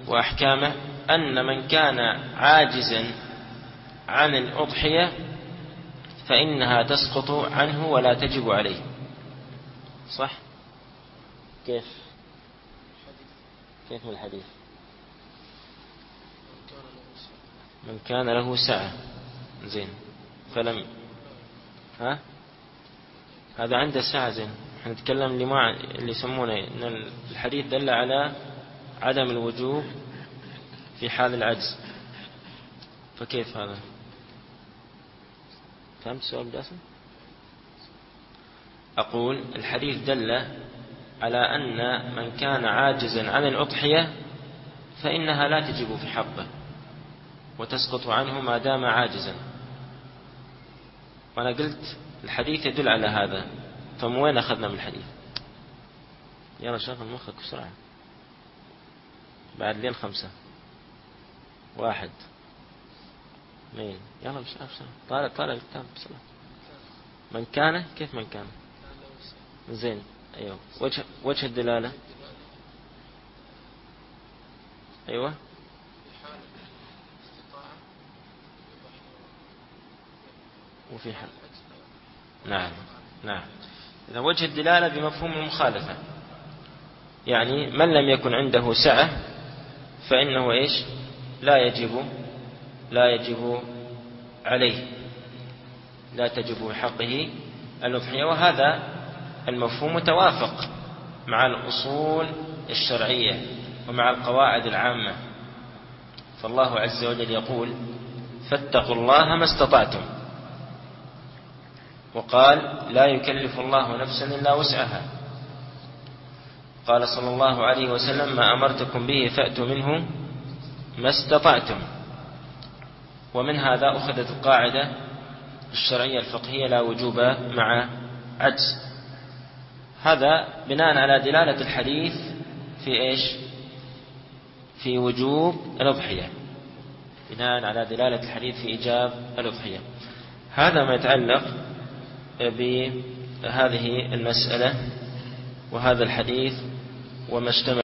وأحكامه أن من كان عاجزا عن الأضحية فإنها تسقط عنه ولا تجب عليه. صح؟ كيف من الحديث؟ من كان له سعة. زين. فلم هذا عنده سعة. زين. احنا نتكلم اللي يسمونه ان الحديث دل على عدم الوجوب في حال العجز. فكيف هذا؟ فهمت السؤال جاسم؟ أقول الحديث دل على أن من كان عاجزا عن الأضحية فإنها لا تجب في حقه وتسقط عنه ما دام عاجزا. وأنا قلت الحديث يدل على هذا. فمن وين أخذنا من الحديث؟ يلا شغل مخك بسرعة بعد لين 5 1 2 يلا بسرعة طالع الكتاب بسرعة. من كان كيف من كان؟ زين. أيوة. وجه الدلالة. أيوة. وفي حال. نعم. إذا وجه الدلالة بمفهوم المخالفة، يعني من لم يكن عنده سعة فإنه إيش؟ لا يجب عليه، لا تجب حقه الأضحية. وهذا المفهوم متوافق مع الأصول الشرعية ومع القواعد العامة. فالله عز وجل يقول: فاتقوا الله ما استطعتم. وقال: لا يكلف الله نفسا إلا وسعها. قال صلى الله عليه وسلم: ما أمرتكم به فأتوا منه ما استطعتم. ومن هذا أخذت القاعدة الشرعية الفقهية: لا وجوب مع عجز. هذا بناء على دلالة الحديث في إيش؟ في وجوب الأضحية، بناء على دلالة الحديث في إيجاب الأضحية. هذا ما يتعلق بهذه المسألة وهذا الحديث وما اشتمل